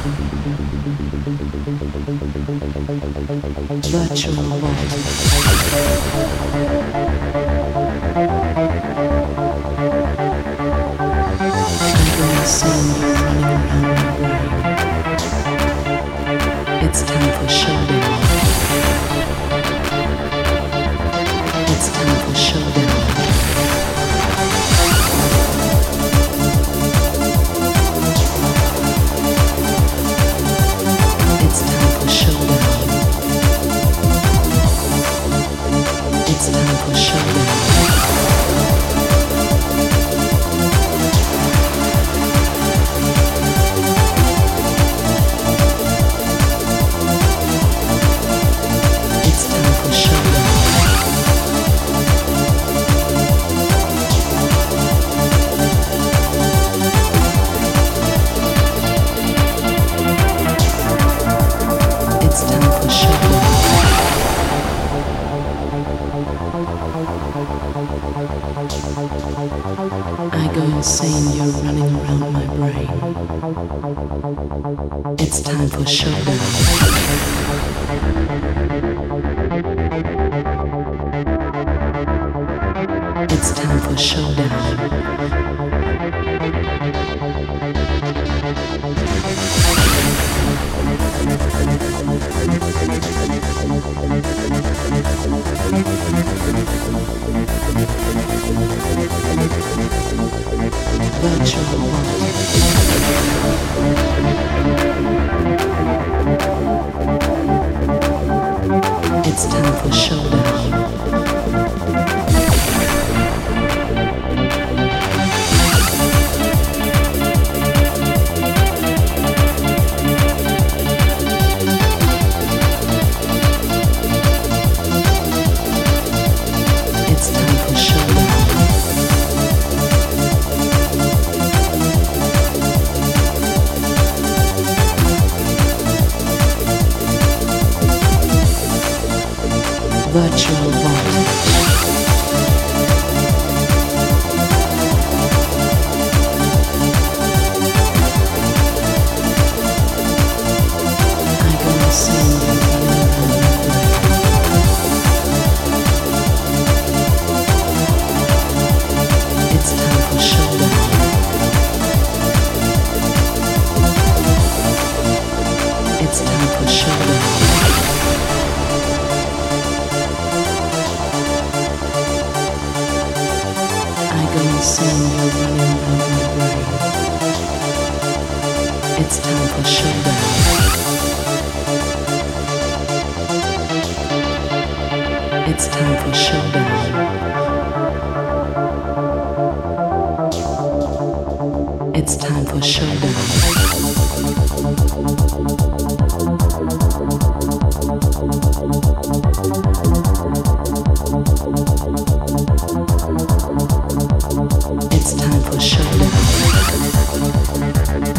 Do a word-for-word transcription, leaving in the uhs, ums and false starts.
Virtual Vault. I'm seeing you running around my brain. It's time for showdown. It's time for showdown. It's time for showdown. It's time for showdown. I go insane, you're running around my brain. It's time for showdown. It's time for showdown. Virtual Vault. It's time for showdown. It's time for showdown. Virtual Vault. I go insane, you're running around my brain. It's time for showdown. It's time for showdown. Insane, you're running around my brain. It's time for showdown. It's time for showdown. It's time for showdown. It's time for showdown.